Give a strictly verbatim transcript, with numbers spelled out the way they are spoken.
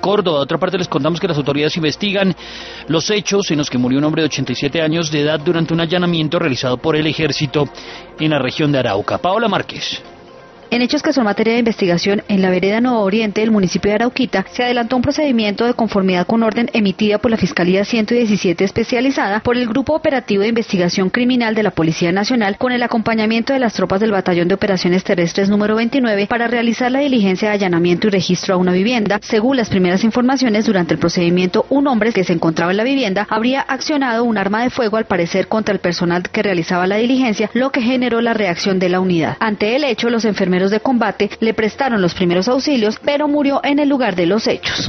Córdoba. De otra parte les contamos que las autoridades investigan los hechos en los que murió un hombre de ochenta y siete años de edad durante un allanamiento realizado por el ejército en la región de Arauca. Paola Márquez. En hechos que son materia de investigación, en la vereda Nuevo Oriente del municipio de Arauquita, se adelantó un procedimiento de conformidad con orden emitida por la Fiscalía ciento diecisiete especializada por el Grupo Operativo de Investigación Criminal de la Policía Nacional con el acompañamiento de las tropas del Batallón de Operaciones Terrestres número veintinueve para realizar la diligencia de allanamiento y registro a una vivienda. Según las primeras informaciones, durante el procedimiento, un hombre que se encontraba en la vivienda habría accionado un arma de fuego al parecer contra el personal que realizaba la diligencia, lo que generó la reacción de la unidad. Ante el hecho, los enfermeros de combate le prestaron los primeros auxilios, pero murió en el lugar de los hechos.